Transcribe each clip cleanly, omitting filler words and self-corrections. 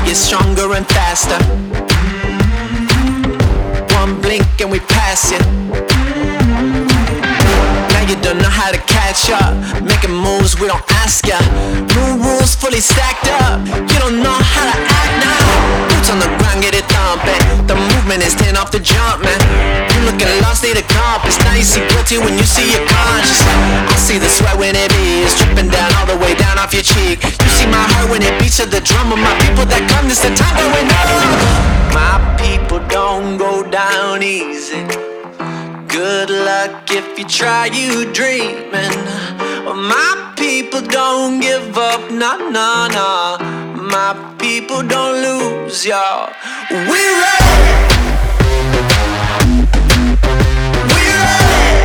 get stronger and faster. One blink and we pass it. Now you don't know how to catch up. Making moves we don't ask ya. New rules fully stacked up. You don't know how to act now. Boots on the ground, get it thumping. The movement is 10 off the jump, man. You looking lost, need a compass. Now you see guilty when you see your conscience. I see the sweat when it is dripping down all the way down off your cheek. You see my heart when it beats to the drum of my people that come. This the time going on. My people don't go down easy. Good luck if you try, you dreaming. My people don't give up, nah, nah, nah. My people don't lose, y'all. We're ready. We're ready.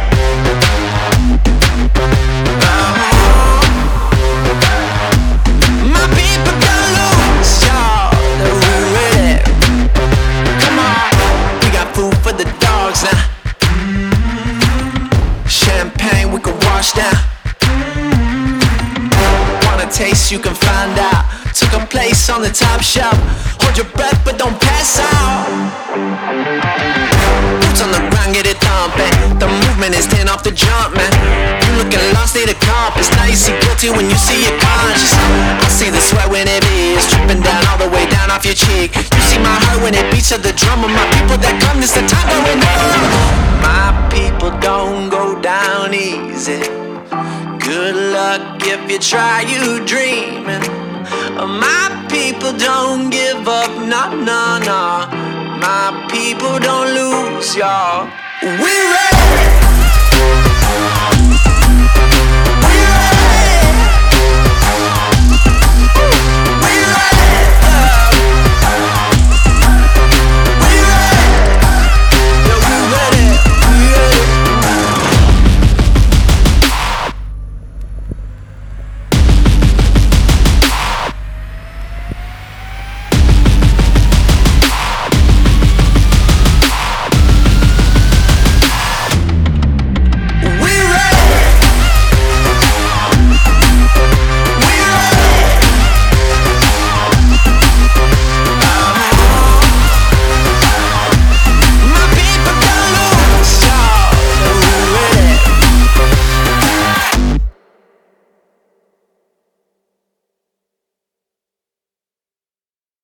My people don't lose, y'all. We're ready. Come on, we got food for the dogs now. Champagne we can wash down. Wanna taste, you can find out. Took a place on the top shelf. Hold your breath but don't pass out. Boots on the ground, get it thumping. The movement is 10 off the jump, man. You looking lost, need a compass. Now you see guilty when you see your conscience. I see the sweat when it is dripping down all the way down off your cheek. You see my heart when it beats to the drum of my people that come. This the time going on. My people don't go down easy. Good luck if you try, you dreaming. My people don't give up, nah, nah, nah. My people don't lose, y'all. We're ready.